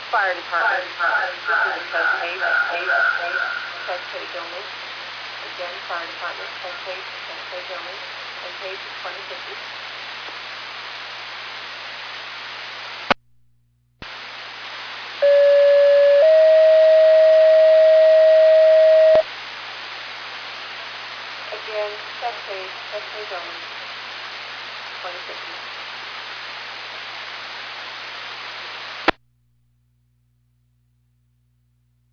Fire department. This is test page only. Again, fire department, test page only. And page is 2050. Again, test page only. 2050.